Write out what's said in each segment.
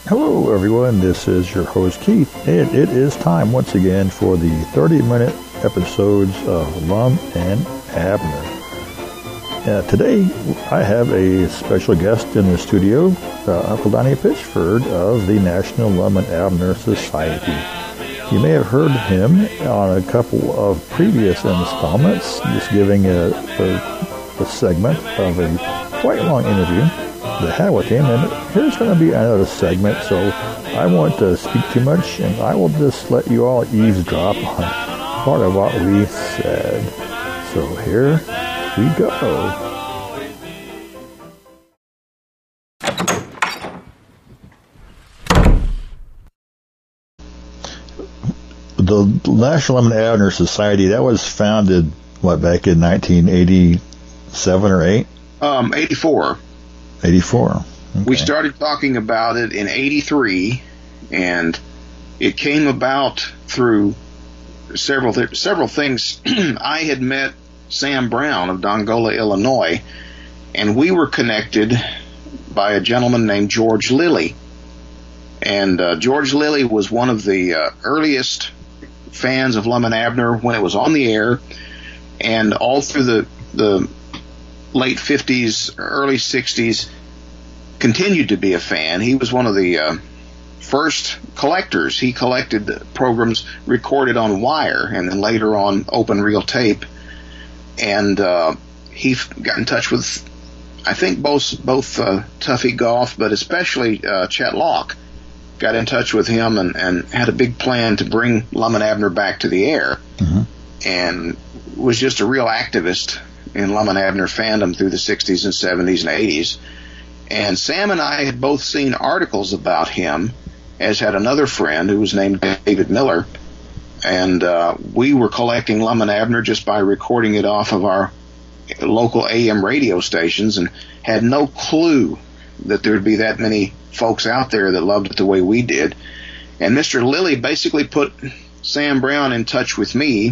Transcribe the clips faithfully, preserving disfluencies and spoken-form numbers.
Hello everyone, this is your host Keith, and it is time once again for the thirty minute episodes of Lum and Abner. Uh, today I have a special guest in the studio, uh, Uncle Donnie Pitchford of the National Lum and Abner Society. You may have heard him on a couple of previous installments, just giving a, a, a segment of a quite long interview that I had with him, and here's going to be another segment, so I won't uh, speak too much, and I will just let you all eavesdrop on part of what we said. So here we go. The National Lum and Abner Society, that was founded, what, back in nineteen eighty-seven or eight? Um, eighty-four. eighty-four. Okay. We started talking about it in eighty-three, and it came about through several th- several things. I had met Sam Brown of Dongola, Illinois, and we were connected by a gentleman named George Lilly. And uh, George Lilly was one of the uh, earliest fans of Lum and Abner when it was on the air, and all through the the late fifties, early sixties, continued to be a fan. He was one of the uh, first collectors. He collected programs recorded on wire and then later on open reel tape. And uh, he f- got in touch with, I think, both both uh, Tuffy Goff, but especially uh, Chet Locke. Got in touch with him and, and had a big plan to bring Lum and Abner back to the air. Mm-hmm. And was just a real activist in Lum and Abner fandom through the sixties and seventies and eighties. And Sam and I had both seen articles about him, as had another friend who was named David Miller. And uh, we were collecting Lum and Abner just by recording it off of our local A M radio stations, and had no clue that there would be that many folks out there that loved it the way we did. And Mister Lilly basically put Sam Brown in touch with me,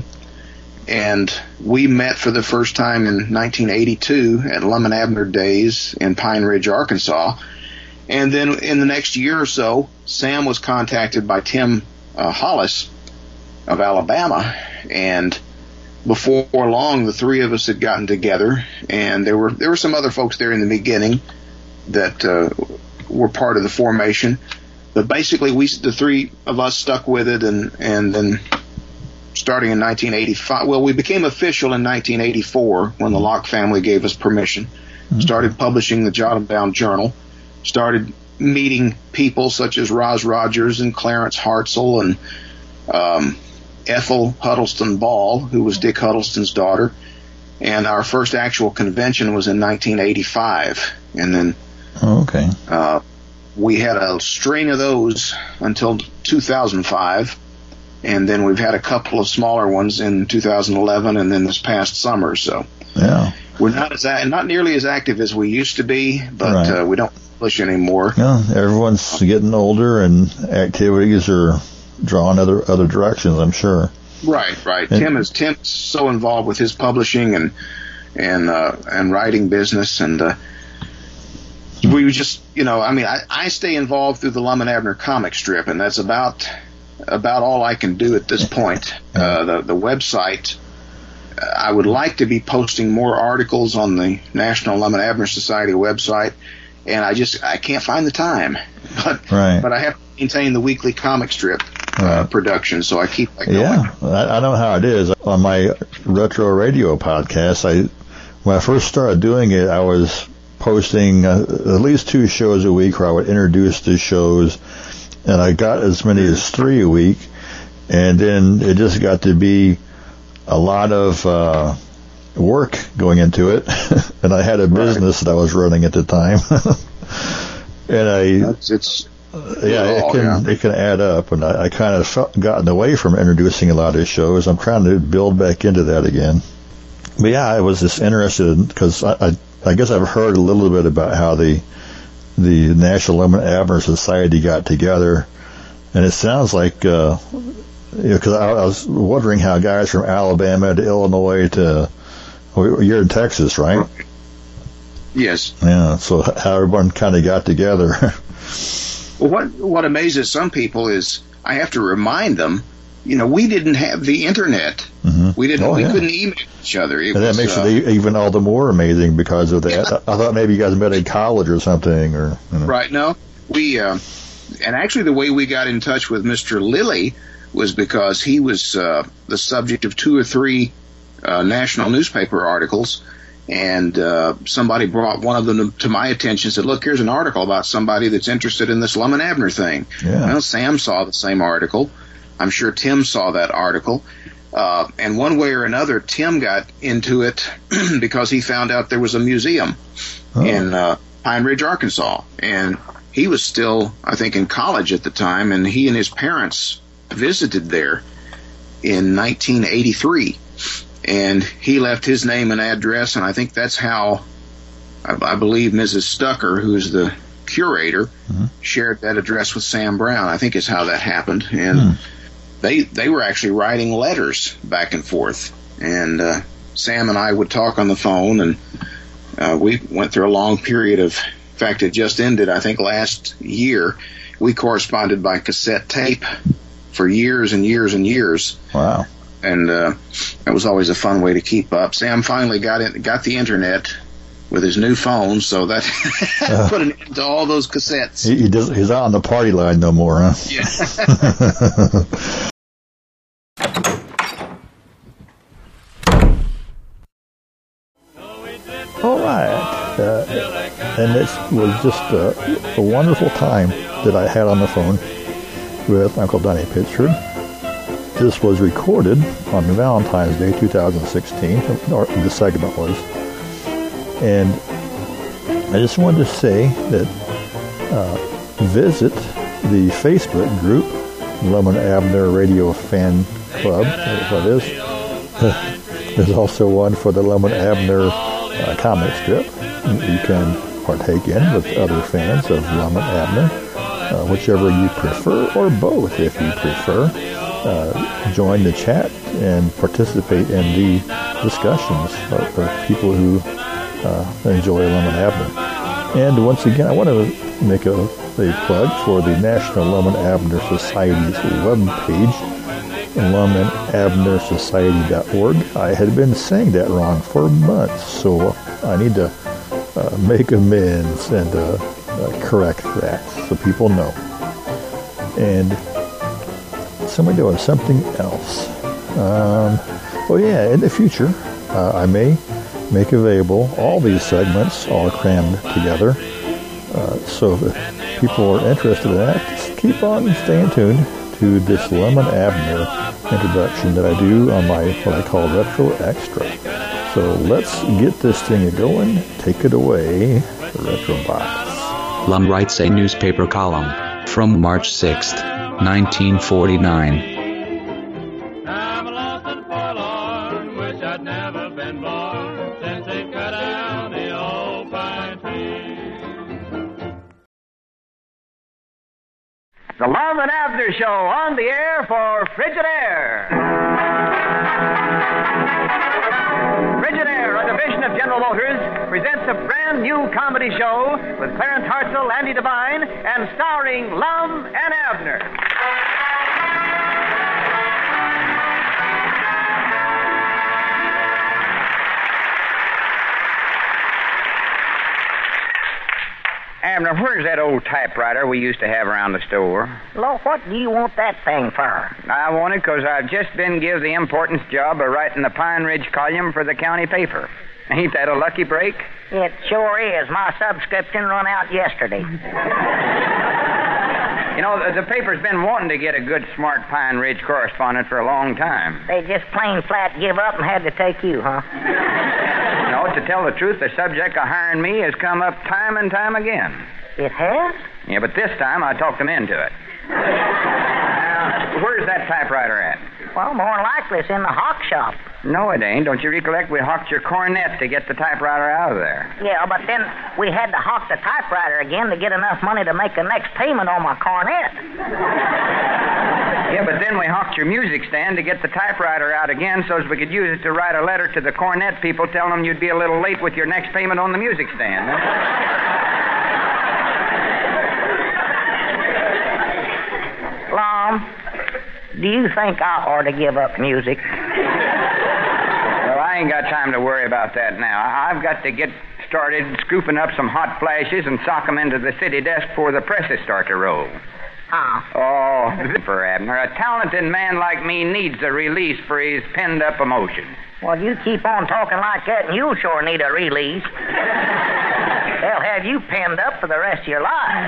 and we met for the first time in nineteen eighty-two at Lum and Abner Days in Pine Ridge, Arkansas. And then in the next year or so, Sam was contacted by Tim uh, Hollis of Alabama, and before long, the three of us had gotten together, and there were there were some other folks there in the beginning that uh, were part of the formation. But basically, we the three of us stuck with it, and and then starting in nineteen eighty-five, well, we became official in nineteen eighty-four when the Locke family gave us permission. Mm-hmm. Started publishing the Jot 'em Down Journal. Started meeting people such as Roz Rogers and Clarence Hartzell and um, Ethel Huddleston Ball, who was Dick Huddleston's daughter. And our first actual convention was in nineteen eighty-five. And then oh, okay. uh, we had a string of those until two thousand five. And then we've had a couple of smaller ones in two thousand eleven and then this past summer. So yeah, we're not as not nearly as active as we used to be, but right. uh, we don't publish anymore. Yeah, everyone's getting older, and activities are drawing other other directions, I'm sure. Right, right. And, Tim is Tim's so involved with his publishing and and uh, and writing business, and uh, we just, you know, I mean, I, I stay involved through the Lum and Abner comic strip, and that's about about all I can do at this point. Uh, the the website, uh, I would like to be posting more articles on the National Lum and Abner Society website, and I just I can't find the time. But right. but I have to maintain the weekly comic strip uh, right. production, so I keep that going. Yeah, I, I know how it is. On my retro radio podcast, I when I first started doing it, I was posting uh, at least two shows a week where I would introduce the shows. And I got as many as three a week, and then it just got to be a lot of uh, work going into it. And I had a business that I was running at the time, and I it's, it's yeah, it can yeah. it can add up. And I, I kind of felt, gotten away from introducing a lot of shows. I'm trying to build back into that again. But yeah, I was just interested because I, I I guess I've heard a little bit about how the the National Lum and Abner Society got together, and it sounds like, uh, you know, because I, I was wondering how guys from Alabama to Illinois to, well, you're in Texas, right? Yes. Yeah, so how everyone kind of got together. Well, what what amazes some people is I have to remind them, you know, we didn't have the internet. Mm-hmm. We didn't. Oh, we yeah. couldn't email each other. It and was, that makes uh, it even all the more amazing because of that. Yeah. I thought maybe you guys met in college or something, or you know. Right. No, we uh, and actually the way we got in touch with Mister Lilly was because he was uh, the subject of two or three uh, national newspaper articles. And uh, somebody brought one of them to my attention and said, look, here's an article about somebody that's interested in this Lum and Abner thing. Yeah. Well, Sam saw the same article. I'm sure Tim saw that article. Uh, and one way or another, Tim got into it because he found out there was a museum Oh. in uh, Pine Ridge, Arkansas. And he was still, I think, in college at the time, and he and his parents visited there in nineteen eighty-three. And he left his name and address, and I think that's how, I, I believe Missus Stucker, who's the curator, mm-hmm. shared that address with Sam Brown. I think is how that happened. And Hmm. they they were actually writing letters back and forth. And uh, Sam and I would talk on the phone, and uh, we went through a long period of, in fact, it just ended, I think, last year. We corresponded by cassette tape for years and years and years. Wow. And uh, that was always a fun way to keep up. Sam finally got it, got the internet with his new phone, so that Uh. put an end to all those cassettes. He, he does, he's not on the party line no more, huh? Yeah. All right. Uh, and this was just a, a wonderful time that I had on the phone with Uncle Donnie Pitchford. This was recorded on Valentine's Day, two thousand sixteen, or the segment was. And I just wanted to say that uh, visit the Facebook group, Lum and Abner Radio Fan Club, that's what it is. There's also one for the Lum and Abner uh, comic strip you can partake in with other fans of Lum and Abner, uh, whichever you prefer, or both if you prefer. Uh, join the chat and participate in the discussions of, of people who uh, enjoy Lum and Abner. And once again, I want to make a, a plug for the National Lum and Abner Society's webpage, lum and abner society dot org. I had been saying that wrong for months, so I need to uh, make amends and uh, uh, correct that so people know. And somebody doing something else. Um, well, yeah, in the future, uh, I may make available all these segments all crammed together. Uh, so if people are interested in that, just keep on staying tuned to this Lum and Abner introduction that I do on my, what I call Retro Extra. So let's get this thing going. Take it away, Retro Box. Lum writes a newspaper column from March sixth, nineteen forty-nine. I'm lost and forlorn, wish I'd never been born since they cut down the old pine tree. The Lum and Abner Show on the air for Frigidaire. Frigidaire, a division of General Motors, presents a brand new comedy show with Clarence Hartzell, Andy Devine, and starring Lum and Abner. Abner, where's that old typewriter we used to have around the store? Lo, what do you want that thing for? I want it because I've just been given the importance job of writing the Pine Ridge column for the county paper. Ain't that a lucky break? It sure is. My subscription run out yesterday. You know, the, the paper's been wanting to get a good, smart Pine Ridge correspondent for a long time. They just plain flat give up and had to take you, huh? No, to tell the truth, the subject of hiring me has come up time and time again. It has? Yeah, but this time I talked them into it. Now, where's that typewriter at? Well, more than likely it's in the hawk shop. No, it ain't. Don't you recollect we hawked your cornet to get the typewriter out of there? Yeah, but then we had to hawk the typewriter again to get enough money to make the next payment on my cornet. Yeah, but then we hawked your music stand to get the typewriter out again so as we could use it to write a letter to the cornet people telling them you'd be a little late with your next payment on the music stand. Huh? do you think I ought to give up music? Well, I ain't got time to worry about that now. I've got to get started scooping up some hot flashes and sock 'em into the city desk before the presses start to roll. Huh? Oh, for Abner, a talented man like me needs a release for his penned-up emotions. Well, you keep on talking like that, and you'll sure need a release. They'll have you penned up for the rest of your life.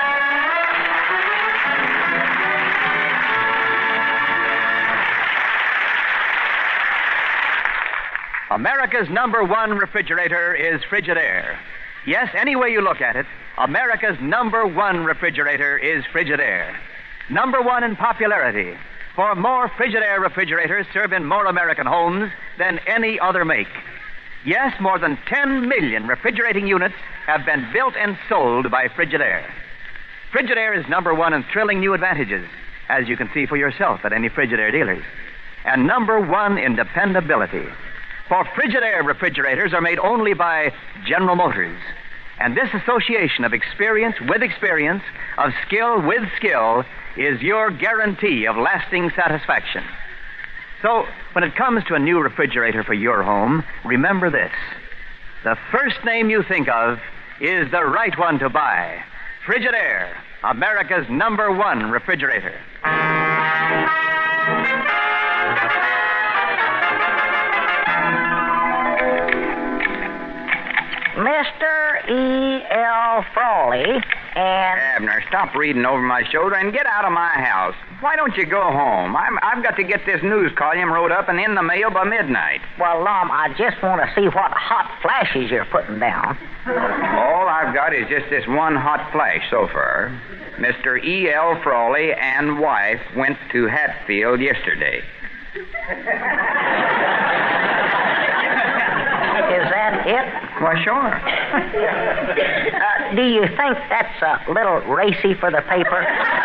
America's number one refrigerator is Frigidaire. Yes, any way you look at it, America's number one refrigerator is Frigidaire. Number one in popularity, for more Frigidaire refrigerators serve in more American homes than any other make. Yes, more than ten million refrigerating units have been built and sold by Frigidaire. Frigidaire is number one in thrilling new advantages, as you can see for yourself at any Frigidaire dealers. And number one in dependability. For Frigidaire refrigerators are made only by General Motors. And this association of experience with experience, of skill with skill, is your guarantee of lasting satisfaction. So, when it comes to a new refrigerator for your home, remember this. The first name you think of is the right one to buy. Frigidaire, America's number one refrigerator. Mister E L. Frawley and... Abner, stop reading over my shoulder and get out of my house. Why don't you go home? I'm, I've got to get this news column wrote up and in the mail by midnight. Well, Lum, I just want to see what hot flashes you're putting down. All I've got is just this one hot flash so far. Mister E L. Frawley and wife went to Hatfield yesterday. Is that it? Why, sure. uh, do you think that's a little racy for the paper?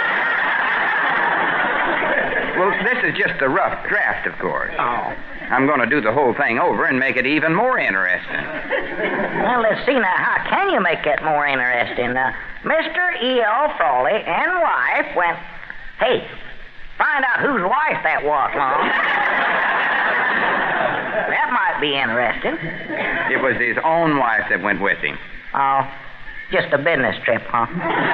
Well, this is just a rough draft, of course. Oh. I'm going to do the whole thing over and make it even more interesting. Well, let's see now. How can you make it more interesting? Uh, Mister E L. Frawley and wife went... Hey, find out whose wife that was, Mom. That might be interesting. It was his own wife that went with him. Oh, just a business trip, huh?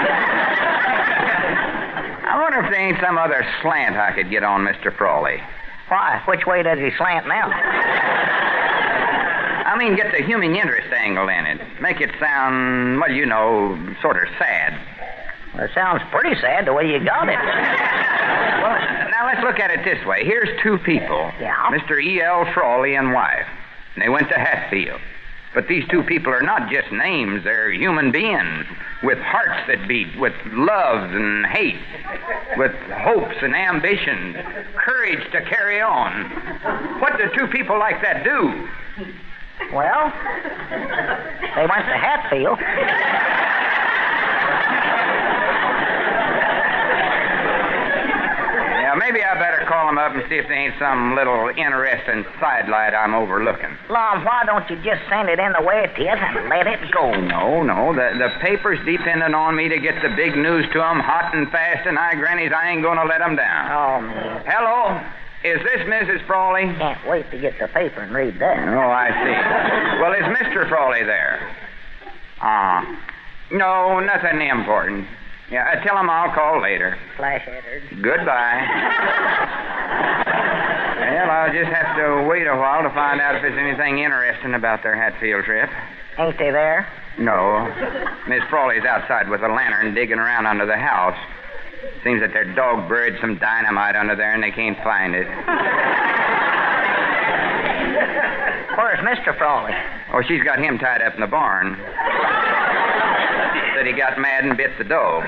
I wonder if there ain't some other slant I could get on Mister Frawley. Why? Which way does he slant now? I mean, get the human interest angle in it. Make it sound, well, you know, sort of sad. Well, it sounds pretty sad the way you got it. Well, now let's look at it this way. Here's two people. Yeah? Mister E L. Frawley and wife. And they went to Hatfield. But these two people are not just names. They're human beings with hearts that beat, with loves and hate, with hopes and ambitions, courage to carry on. What do two people like that do? Well, they went to Hatfield. Yeah, maybe I better call them up and see if there ain't some little interesting sidelight I'm overlooking. Lom, why don't you just send it in the way it is and let it go? No, no. The, the paper's depending on me to get the big news to 'em hot and fast, and I, grannies, I ain't going to let 'em down. Oh, man. Hello? Is this Missus Frawley? Can't wait to get the paper and read that. Oh, I see. Well, is Mister Frawley there? Ah. Uh, no, nothing important. Yeah, uh, tell him I'll call later. Flash-headed. Goodbye. Well, I'll just have to wait a while to find out if there's anything interesting about their Hatfield trip. Ain't they there? No. Miss Frawley's outside with a lantern digging around under the house. Seems that their dog buried some dynamite under there and they can't find it. Where's Mister Frawley? Oh, she's got him tied up in the barn. Said he got mad and bit the dog.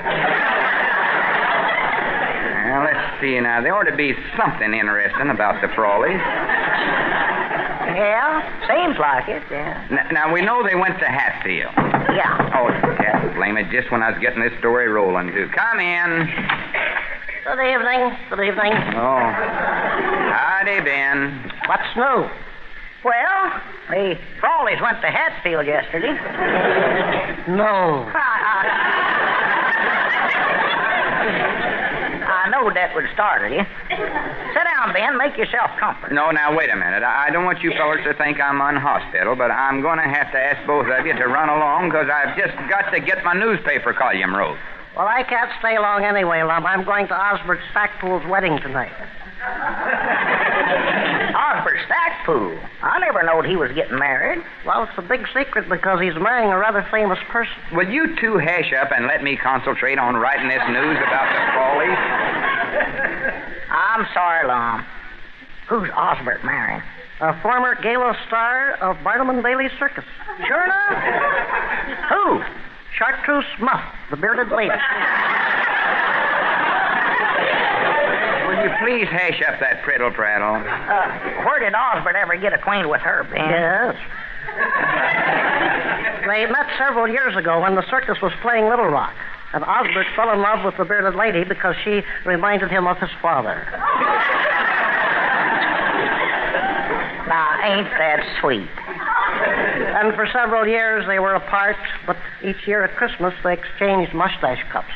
Well, let's see now. There ought to be something interesting about the Frawleys. Yeah, seems like it, yeah. N- now, we know they went to Hatfield. Yeah. Oh, yeah, blame it, just when I was getting this story rolling, too. Come in. Good evening. Good evening. Oh. Howdy, Ben. What's new? Well, the Frawleys went to Hatfield yesterday. No. I, I, I know knowed that would startle you. Sit down, Ben. Make yourself comfortable. No, now, wait a minute. I I don't want you fellas to think I'm unhospitable, but I'm going to have to ask both of you to run along because I've just got to get my newspaper column wrote. Well, I can't stay long anyway, Lum. I'm going to Osbert Stackpool's wedding tonight. Osbert Stackpool? I never knowed he was getting married. Well, it's a big secret because he's marrying a rather famous person. Will you two hash up and let me concentrate on writing this news about the Crawleys? I'm sorry, Lum. Who's Osbert marrying? A former gala star of Barnum and Bailey Circus. Sure enough? Who? Chartreuse Muff, the bearded lady. Will you please hash up that prittle prattle? Uh, where did Osbert ever get acquainted with her, Ben? Yes. They met several years ago when the circus was playing Little Rock. And Osbert fell in love with the bearded lady because she reminded him of his father. Now, ain't that sweet? And for several years they were apart, but each year at Christmas they exchanged mustache cups.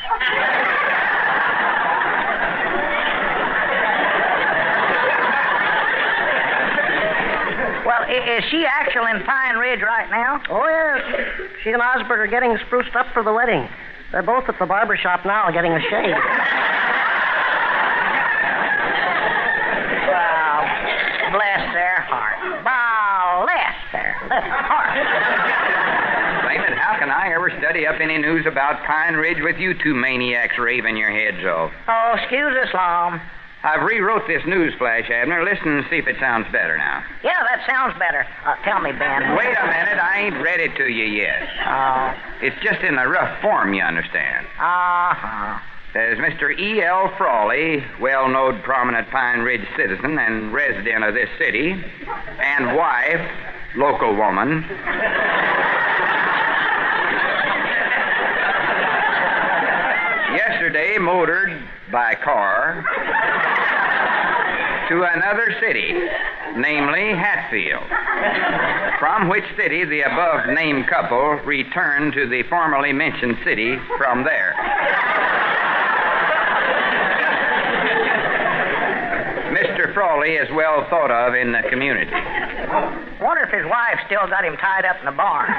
Well, is she actually in Pine Ridge right now? Oh, yes. She and Osbert are getting spruced up for the wedding. They're both at the barber shop now getting a shave. Well, bless their heart. Bless their heart. Blame it, how can I ever study up any news about Pine Ridge with you two maniacs raving your heads off? Oh, excuse us, Lum. I've rewrote this news flash, Abner. Listen and see if it sounds better now. Yeah, that sounds better. Uh, tell me, Ben. Wait a minute. I ain't read it to you yet. Oh. It's just in the rough form, you understand. Uh-huh. There's Mister E L. Frawley, well-known prominent Pine Ridge citizen and resident of this city, and wife, local woman. Yesterday motored by car to another city, namely Hatfield, from which city the above-named couple returned to the formerly mentioned city from there. Mister Frawley is well thought of in the community. Wonder if his wife still got him tied up in the barn.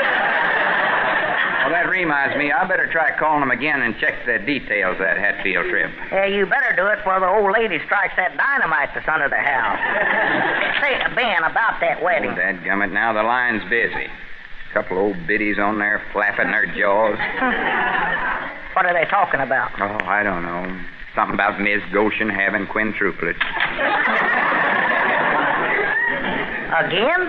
Well, that reminds me, I better try calling him again and check the details of that Hatfield trip. Yeah, you better do it before the old lady strikes that dynamite that's under the house. Say, Ben, about that wedding. Oh, dadgummit, now the line's busy. Couple old biddies on there flapping their jaws. What are they talking about? Oh, I don't know. Something about Miss Goshen having quintuplets. Again?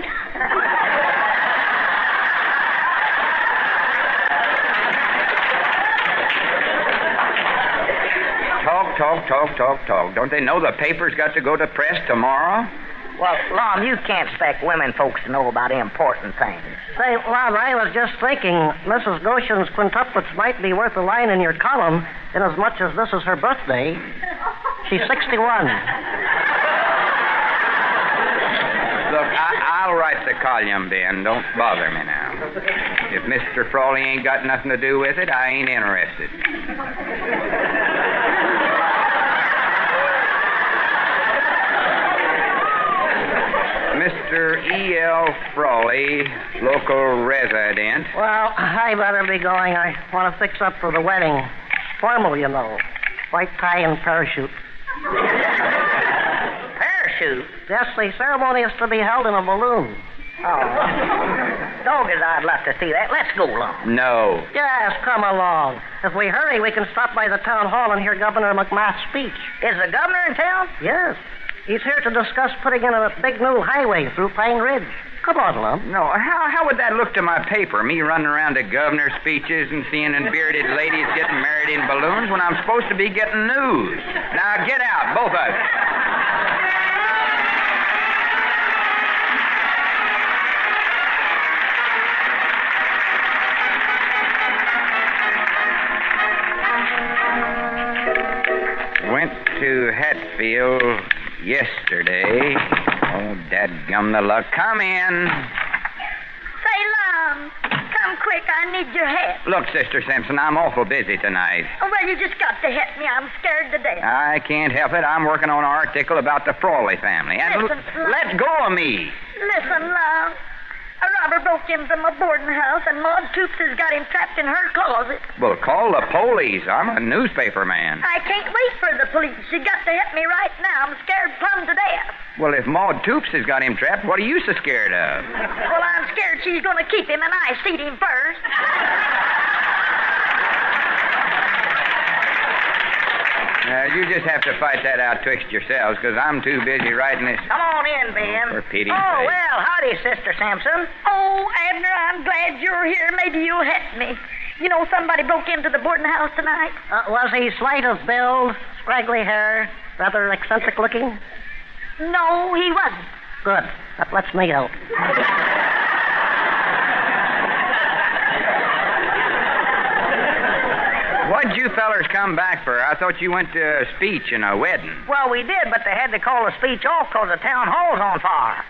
Talk, talk, talk, talk, talk. Don't they know the paper's got to go to press tomorrow? Well, Lum, you can't expect women folks to know about important things. Say, Lum, I was just thinking Missus Goshen's quintuplets might be worth a line in your column, inasmuch as this is her birthday. She's sixty-one. Look, I, I'll write the column, Ben. Don't bother me now. If Mister Frawley ain't got nothing to do with it, I ain't interested. Mister E L. Frawley, local resident. Well, I better be going. I want to fix up for the wedding. Formal, you know. White tie and parachute. Parachute? Yes, the ceremony is to be held in a balloon. Oh. Doggers, I'd love to see that. Let's go, Lum. No. Yes, come along. If we hurry, we can stop by the town hall and hear Governor McMath's speech. Is the governor in town? Yes. He's here to discuss putting in a big new highway through Pine Ridge. Come on, Lum. No, how how would that look to my paper? Me running around to governor speeches and seeing bearded ladies getting married in balloons when I'm supposed to be getting news. Now get out, both of you. Went to Hatfield yesterday. Oh, dadgum the luck. Come in. Say, Lum, come quick. quick. I need your help. Look, Sister Simpson, I'm awful busy tonight. Oh, well, you just got to help me. I'm scared to death. I can't help it. I'm working on an article about the Frawley family. And Listen, l- let go of me. Listen, love. A robber broke into my boarding house, and Maud Toops has got him trapped in her closet. Well, call the police. I'm a newspaper man. I can't wait for the police. You got to help me right now. I'm scared plumb to death. Well, if Maud Toops has got him trapped, what are you so scared of? Well, I'm scared she's going to keep him, and I seed him first. Uh, you just have to fight that out twixt yourselves, because I'm too busy writing this. Come on in, Ben. For pity's Oh, sake. well, howdy, Sister Sampson. Oh, Abner, I'm glad you're here. Maybe you'll help me. You know, somebody broke into the boarding house tonight. Uh, was he slight of build, scraggly hair, rather eccentric looking? No, he wasn't. Good. That lets me help. What'd you fellers come back for? I thought you went to a speech and a wedding. Well, we did, but they had to call the speech off because the town hall's on fire.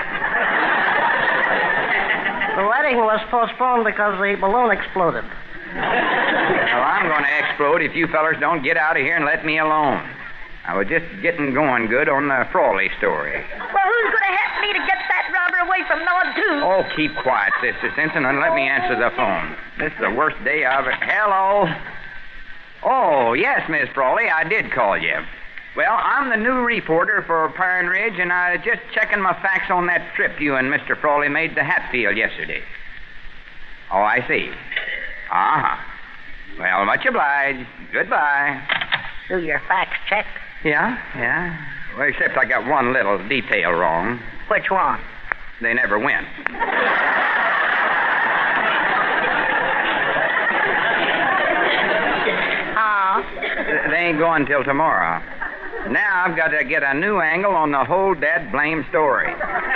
The wedding was postponed because the balloon exploded. Well, I'm going to explode if you fellers don't get out of here and let me alone. I was just getting going good on the Frawley story. Well, who's going to help me to get that robber away from Maud Toops? Oh, keep quiet, Sister Simpson, and let me answer the phone. This is the worst day I've ever... Hello? Oh, yes, Miss Frawley, I did call you. Well, I'm the new reporter for Pine Ridge, and I was just checking my facts on that trip you and Mister Frawley made to Hatfield yesterday. Oh, I see. Uh-huh. Well, much obliged. Goodbye. Do your facts check? Yeah, yeah. Well, except I got one little detail wrong. Which one? They never went. Huh? They ain't going till tomorrow. Now I've got to get a new angle on the whole dead blame story.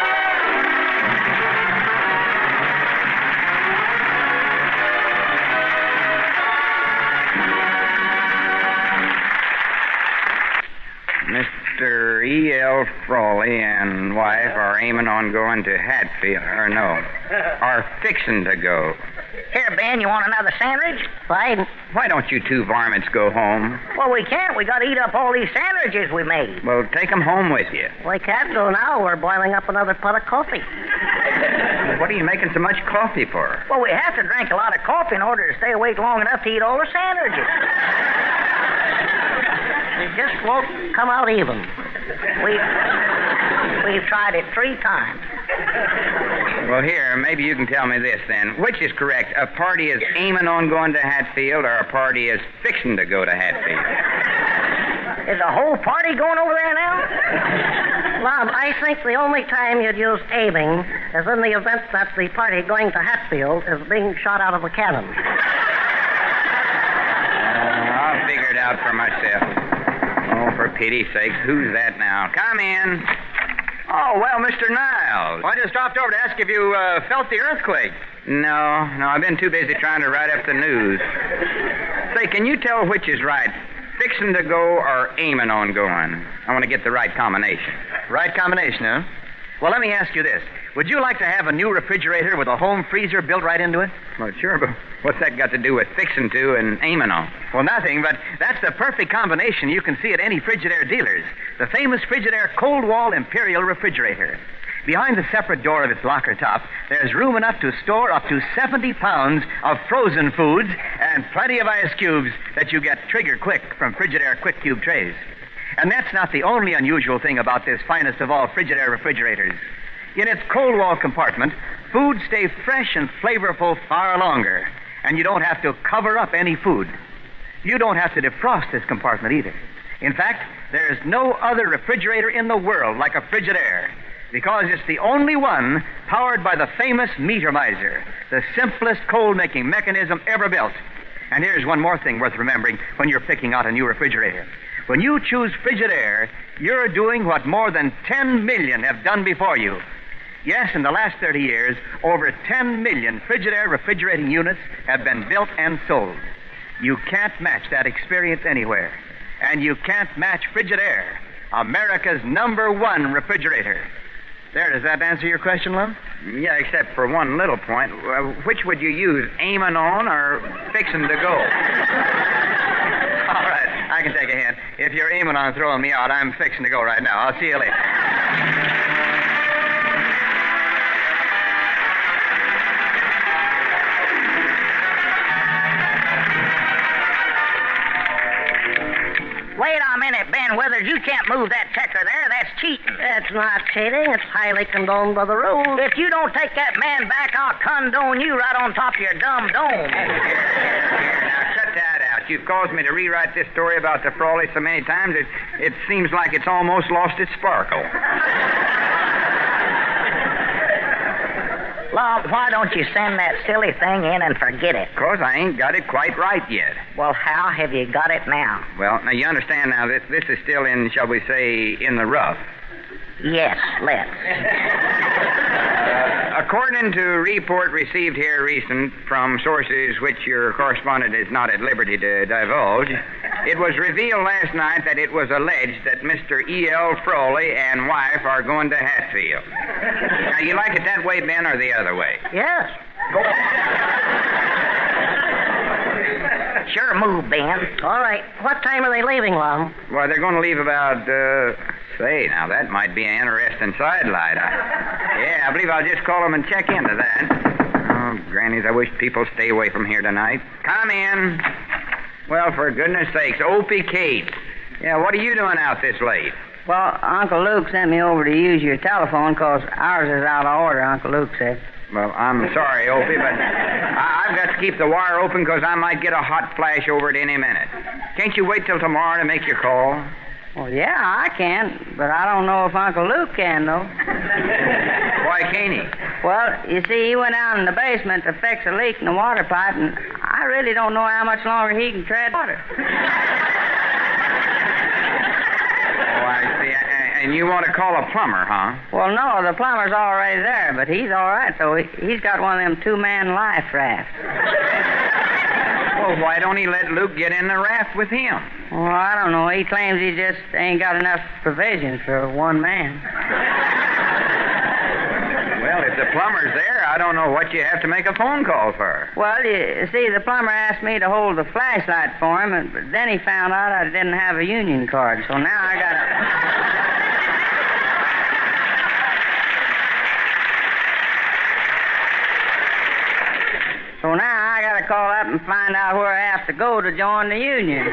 Mister E L. Frawley and wife are aiming on going to Hatfield, or no, are fixing to go. Here, Ben, you want another sandwich? Fine. Why don't you two varmints go home? Well, we can't. We got to eat up all these sandwiches we made. Well, take 'em home with you. We can't go now. We're boiling up another pot of coffee. What are you making so much coffee for? Well, we have to drink a lot of coffee in order to stay awake long enough to eat all the sandwiches. It just won't come out even. We, we've tried it three times. Well, here, maybe you can tell me this then. Which is correct? A party is aiming on going to Hatfield, or a party is fixing to go to Hatfield? Is the whole party going over there now? Bob, I think the only time you'd use aiming is in the event that the party going to Hatfield is being shot out of a cannon. Uh, I'll figure it out for myself. Oh, for pity's sakes, who's that now? Come in. Oh, well, Mister Niles. I just stopped over to ask if you uh, felt the earthquake. No, no, I've been too busy trying to write up the news. Say, can you tell which is right? Fixing to go or aiming on going? I want to get the right combination. Right combination, huh? Well, let me ask you this. Would you like to have a new refrigerator with a home freezer built right into it? Well, sure, but what's that got to do with fixing to and aiming on? Well, nothing, but that's the perfect combination you can see at any Frigidaire dealers. The famous Frigidaire Cold Wall Imperial Refrigerator. Behind the separate door of its locker top, there's room enough to store up to seventy pounds of frozen foods and plenty of ice cubes that you get trigger quick from Frigidaire Quick Cube trays. And that's not the only unusual thing about this finest of all Frigidaire refrigerators. In its cold wall compartment, foods stay fresh and flavorful far longer, and you don't have to cover up any food. You don't have to defrost this compartment either. In fact, there's no other refrigerator in the world like a Frigidaire, because it's the only one powered by the famous Meter Miser, the simplest cold-making mechanism ever built. And here's one more thing worth remembering when you're picking out a new refrigerator. When you choose Frigidaire, you're doing what more than ten million have done before you. Yes, in the last thirty years, over ten million Frigidaire refrigerating units have been built and sold. You can't match that experience anywhere. And you can't match Frigidaire, America's number one refrigerator. There, does that answer your question, Lum? Yeah, except for one little point. Uh, which would you use, aiming on or fixing to go? All right, I can take a hint. If you're aiming on throwing me out, I'm fixing to go right now. I'll see you later. Wait a minute, Ben Withers. You can't move that checker there. That's cheating. It's not cheating. It's highly condoned by the rules. If you don't take that man back, I'll condone you right on top of your dumb dome. Now, shut that out. You've caused me to rewrite this story about the Frawley so many times, it, it seems like it's almost lost its sparkle. Well, why don't you send that silly thing in and forget it? Because I ain't got it quite right yet. Well, how have you got it now? Well, now, you understand now, this, this is still in, shall we say, in the rough. Yes, let's. Uh, according to a report received here recent from sources which your correspondent is not at liberty to divulge, it was revealed last night that it was alleged that Mister E L. Frawley and wife are going to Hatfield. Now, you like it that way, Ben, or the other way? Yes. Go on. Sure move, Ben. All right. What time are they leaving, Lum? Well, they're going to leave about, uh, say, now that might be an interesting sidelight. I, yeah, I believe I'll just call them and check into that. Oh, grannies, I wish people stay away from here tonight. Come in. Well, for goodness sakes, Opie Kate. Yeah, what are you doing out this late? Well, Uncle Luke sent me over to use your telephone because ours is out of order, Uncle Luke said. Well, I'm sorry, Opie, but I- I've got to keep the wire open because I might get a hot flash over it any minute. Can't you wait till tomorrow to make your call? Well, yeah, I can, but I don't know if Uncle Luke can, though. Why can't he? Well, you see, he went out in the basement to fix a leak in the water pipe, and I really don't know how much longer he can tread water. Oh, I see. And you want to call a plumber, huh? Well, no, the plumber's already there, but he's all right, so he, he's got one of them two-man life rafts. Well, why don't he let Luke get in the raft with him? Well, I don't know. He claims he just ain't got enough provisions for one man. Well, if the plumber's there, I don't know what you have to make a phone call for. Well, you see, the plumber asked me to hold the flashlight for him, and but then he found out I didn't have a union card, so now I got to... So now I got to call up and find out where I have to go to join the union.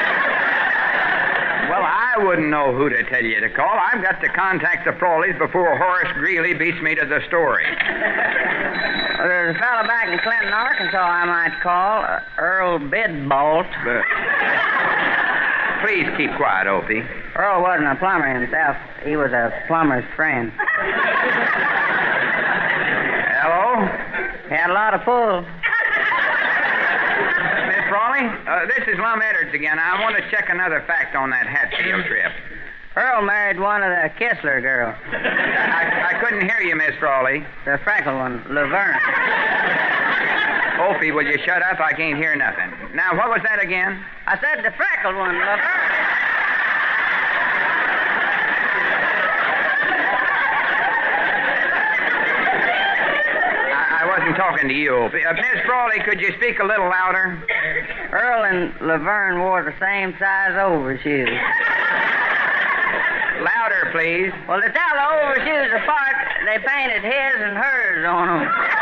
Well, I wouldn't know who to tell you to call. I've got to contact the Frawleys before Horace Greeley beats me to the story. Well, there's a fellow back in Clinton, Arkansas I might call, uh, Earl Bidbolt. But please keep quiet, Opie. Earl wasn't a plumber himself. He was a plumber's friend. Hello? He had a lot of pull. Miss Frawley, uh, this is Lum Edwards again. I want to check another fact on that Hatfield trip. Earl married one of the Kistler girls. I, I couldn't hear you, Miss Frawley. The freckled one, Laverne. Opie, will you shut up? I can't hear nothing. Now, what was that again? I said the freckled one, Laverne. I wasn't talking to you, Opie. Uh, Miss Frawley, could you speak a little louder? Earl and Laverne wore the same size overshoes. Louder, please. Well, to tell the overshoes apart, they painted his and hers on them.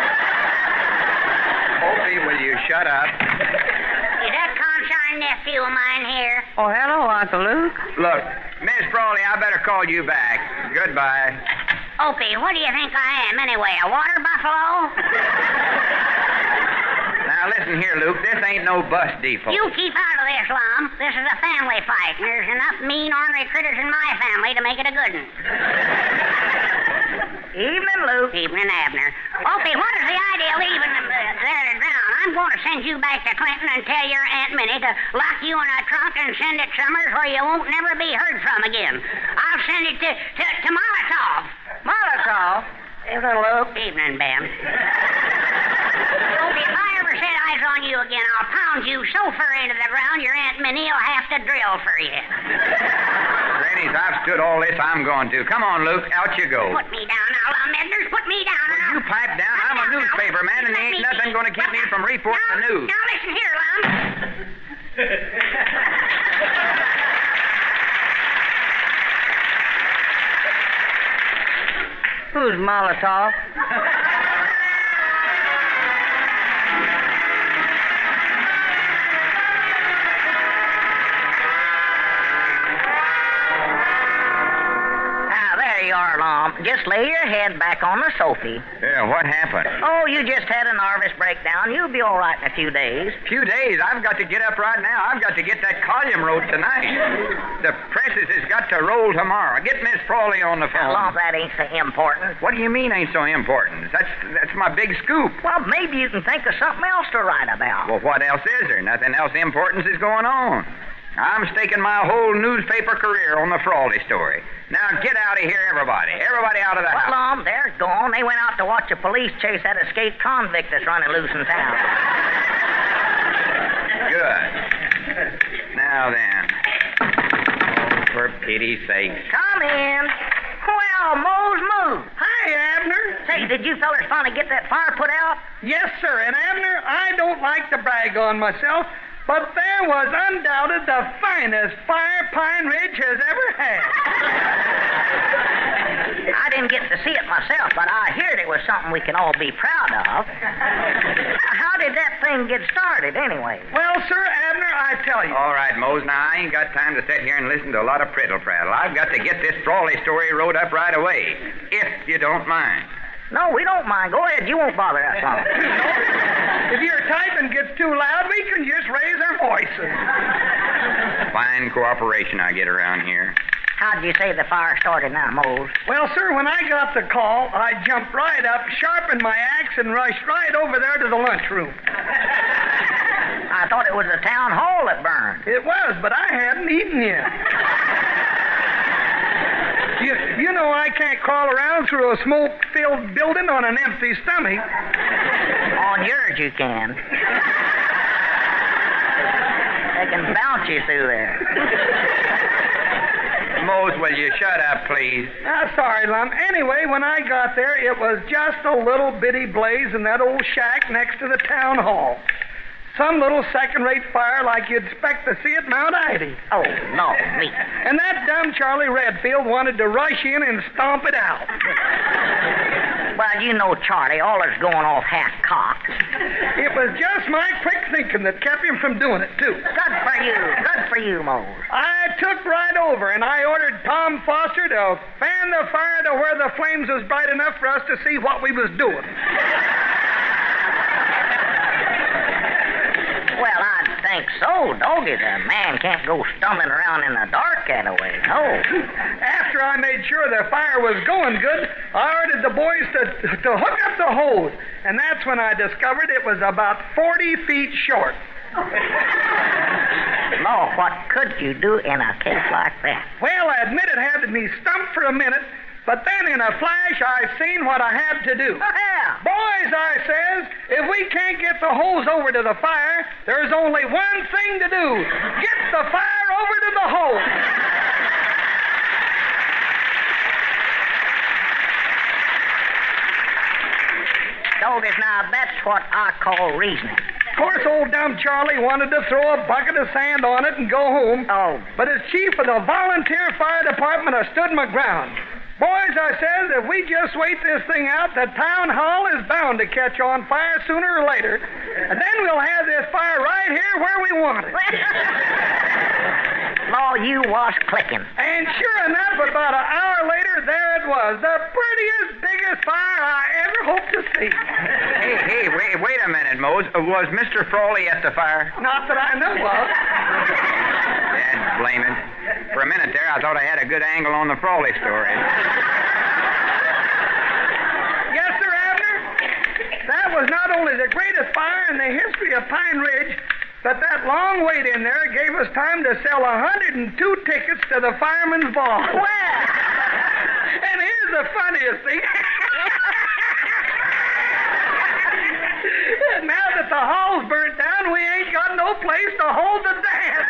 Opie, will you shut up? Is that concerned nephew of mine here? Oh, hello, Uncle Luke. Look, Miss Frawley, I better call you back. Goodbye. Opie, what do you think I am anyway, a water buffalo? Now, listen here, Luke. This ain't no bus depot. You keep out of this, Lum. This is a family fight, and there's enough mean, ornery critters in my family to make it a good one. Evening, Luke. Evening, Abner. Opie, what is the idea of leaving them uh, there to drown? I'm going to send you back to Clinton and tell your Aunt Minnie to lock you in a trunk and send it somewhere where you won't never be heard from again. I'll send it to, to, to Molotov. Molotov? Evening, Luke. Evening, Ben. Opie, if I ever set eyes on you again, I'll pound you so far into the ground your Aunt Minnie will have to drill for you. Grannies, I've stood all this. I'm going to. Come on, Luke. Out you go. Put me down. now, Lum Edners, put me down. Well, you pipe down. I'm a newspaper man, and there ain't nothing going to keep me from reporting now, the news. Now, listen here, Lum. Who's Molotov? You are, Lum. Just lay your head back on the sofa. Yeah, what happened? Oh, you just had a nervous breakdown. You'll be all right in a few days. Few days? I've got to get up right now. I've got to get that column wrote tonight. The presses has got to roll tomorrow. Get Miss Frawley on the phone. Lum, that ain't so important. What do you mean ain't so important? That's that's my big scoop. Well, maybe you can think of something else to write about. Well, what else is there? Nothing else important is going on. I'm staking my whole newspaper career on the Frawley story. Now get out of here, everybody. Everybody out of the house. Well, Lum, they're gone. They went out to watch a police chase that escaped convict that's running loose in town. Good. Now then. Oh, for pity's sake. Come in. Well, Mose, move. Hi, Abner. Say, did you fellers finally get that fire put out? Yes, sir. And, Abner, I don't like to brag on myself, but there was undoubted the finest fire Pine Ridge has ever had. I didn't get to see it myself, but I heard it was something we can all be proud of. How did that thing get started, anyway? Well, sir, Abner, I tell you. All right, Mose, now I ain't got time to sit here and listen to a lot of prittle-prattle. I've got to get this Frawley story wrote up right away, if you don't mind. No, we don't mind. Go ahead. You won't bother us long. If your typing gets too loud, we can just raise our voices. Fine cooperation I get around here. How'd you say the fire started now, Mose? Well, sir, when I got the call, I jumped right up, sharpened my axe, and rushed right over there to the lunchroom. I thought it was the town hall that burned. It was, but I hadn't eaten yet. You, you know I can't crawl around through a smoke-filled building on an empty stomach. On yours you can. They can bounce you through there. Mose, will you shut up, please? Ah, sorry, Lum. Anyway, when I got there, it was just a little bitty blaze in that old shack next to the town hall. Some little second-rate fire like you'd expect to see at Mount Ida. Oh, no, me. And that dumb Charlie Redfield wanted to rush in and stomp it out. Well, you know Charlie, always going off half-cocked. It was just my quick thinking that kept him from doing it, too. Good for you. Good for you, Mose. I took right over, and I ordered Tom Foster to fan the fire to where the flames was bright enough for us to see what we was doing. Well, I'd think so, doggy. The man can't go stumbling around in the dark that way. No. After I made sure the fire was going good, I ordered the boys to, to hook up the hose, and that's when I discovered it was about forty feet short. Lord, what could you do in a case like that? Well, I admit it had me stumped for a minute, but then in a flash I seen what I had to do. Oh, yeah. Boys, I says, if we can't get the hose over to the fire, there's only one thing to do. Get the fire over to the hose. Doggies, now that's what I call reasoning. Of course, old dumb Charlie wanted to throw a bucket of sand on it and go home. Oh. But as chief of the volunteer fire department, I stood my ground. Boys, I says, if we just wait this thing out, the town hall is bound to catch on fire sooner or later. And then we'll have this fire right here where we want it. Law, you was clicking. And sure enough, about an hour later, there it was. The prettiest, biggest fire I ever hoped to see. Hey, hey, wait, wait a minute, Mose. Uh, was Mister Frawley at the fire? Not that I know of. Dad, blame it. For a minute there, I thought I had a good angle on the Frawley story. Yes, sir, Abner. That was not only the greatest fire in the history of Pine Ridge, but that long wait in there gave us time to sell one hundred two tickets to the Fireman's Ball. Well. And here's the funniest thing. Now that the hall's burnt down, we ain't got no place to hold the dance.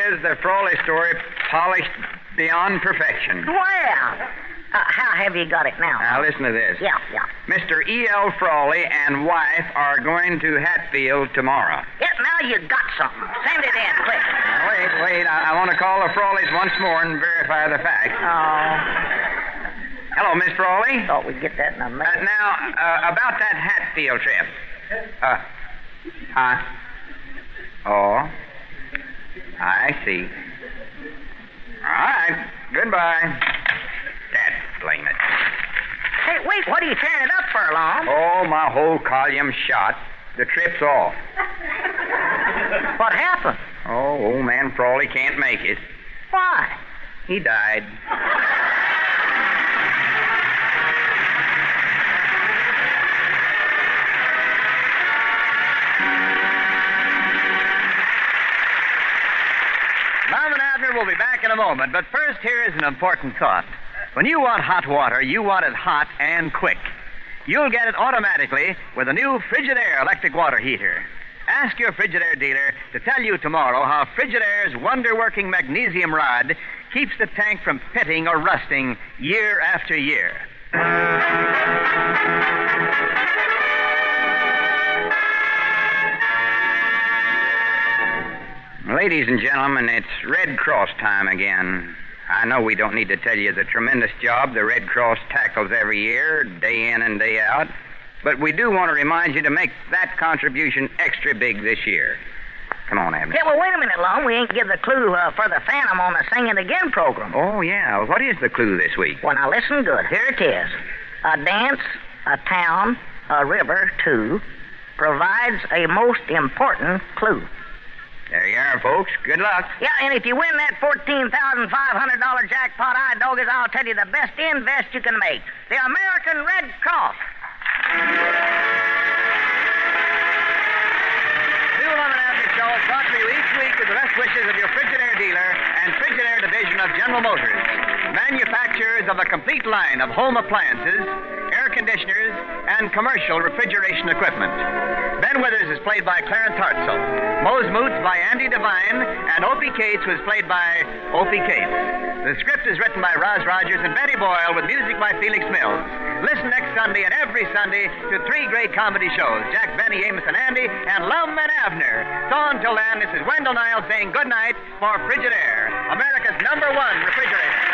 Here's the Frawley story, polished beyond perfection. Well, uh, how have you got it now? Now, listen to this. Yeah, yeah. Mister E L. Frawley and wife are going to Hatfield tomorrow. Yeah, now you got something. Send it in, quick. Now, wait, wait. I, I want to call the Frawleys once more and verify the facts. Oh. Hello, Miss Frawley. Thought we'd get that in a minute. Uh, now, uh, about that Hatfield trip. Uh, huh? Oh, I see. All right. Goodbye. Dad, blame it. Hey, wait, what are you tearing it up for, Lon? Oh, my whole column shot. The trip's off. What happened? Oh, old man Frawley can't make it. Why? He died. Lum and Abner will be back in a moment, but first here is an important thought. When you want hot water, you want it hot and quick. You'll get it automatically with a new Frigidaire electric water heater. Ask your Frigidaire dealer to tell you tomorrow how Frigidaire's wonder-working magnesium rod keeps the tank from pitting or rusting year after year. Ladies and gentlemen, it's Red Cross time again. I know we don't need to tell you the tremendous job the Red Cross tackles every year, day in and day out, but we do want to remind you to make that contribution extra big this year. Come on, Abner. Yeah, well, wait a minute, Lon. We ain't give the clue uh, for the Phantom on the Sing It Again program. Oh, yeah. What is the clue this week? Well, now listen good. Here it is. A dance, a town, a river, too, provides a most important clue. There you are, folks. Good luck. Yeah, and if you win that fourteen thousand five hundred dollars jackpot, I dog is, I'll tell you the best invest you can make. The American Red Cross. New Lum and Abner Show is brought to you each week with the best wishes of your Frigidaire dealer and Frigidaire division of General Motors, manufacturers of a complete line of home appliances, air conditioners, and commercial refrigeration equipment. Ben Withers is played by Clarence Hartzell. Mose Moots by Andy Devine, and Opie Cates was played by Opie Cates. The script is written by Roz Rogers and Betty Boyle with music by Felix Mills. Listen next Sunday and every Sunday to three great comedy shows, Jack Benny, Amos, and Andy, and Lum and Abner. So until then, this is Wendell Niles saying good night for Frigidaire, America's number one refrigerator.